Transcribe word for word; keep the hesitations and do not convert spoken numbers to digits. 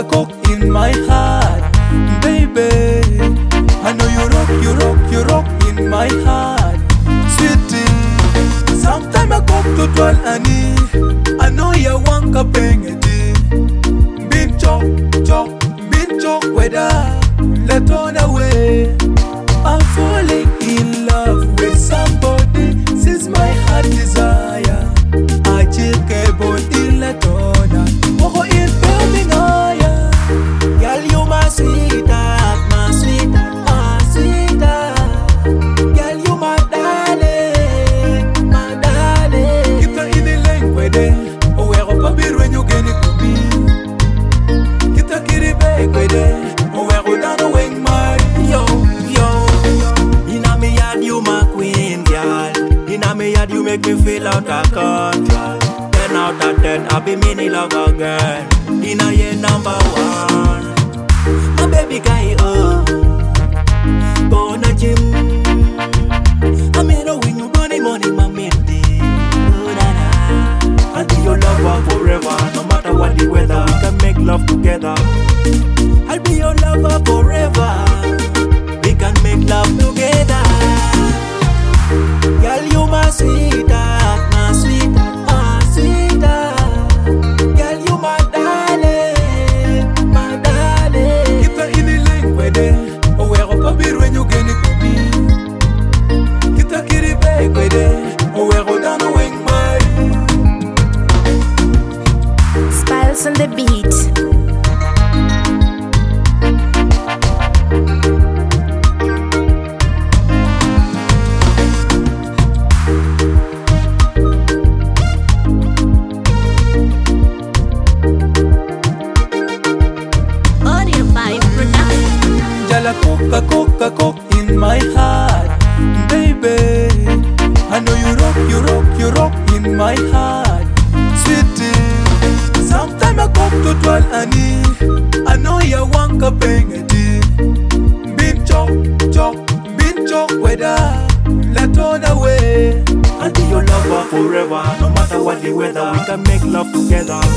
a coke in my heart, baby. I know you rock, you rock, you rock in my heart, sweetie. Sometime I coke to twelve ani, I know you want a pengedi. Bin chok, chok, bin chok weather, let on away. I'm falling in love with somebody since my heart desire. I check about in Latona, Moko in Birmingham. Girl, you my sweetheart, my sweetheart, my sweetheart. Girl, you my darling, my darling. Keep the in the lane with it. Oh, we're up a bit when you get it to me. Keep the kitty back with it. Oh, we're down the wing, my yo, yo. Inna me yard, you my queen, girl. Inna me yard, you make me feel out of control. Ten out of ten, I be mini lover girl. Inna your number one, my baby guy, oh. Go na gym. I mean, oh, when you money, money, my minty. Oh, na na. I'll be your lover forever, no matter what the weather. We can make love together. I'll be your lover forever. We can make love together. Girl, you my sweetheart, my sweetheart, my sweetheart. Girl, you my darling, my darling. Keep the in the lane with it. Oh, we're up a bit when you get it to me. Keep the kitty back with it. Oh, we're down the wing, my Spiles on the beat. Jala coca, coca, coke in my heart, baby. I know you rock, you rock, you rock in my heart, sweetie. Sometime I coke to twelve ani, I know you want a pengedi. Bin chok, chok, bin chok weather, let on away. I'll be your lover forever, no matter what the weather. We can make love together.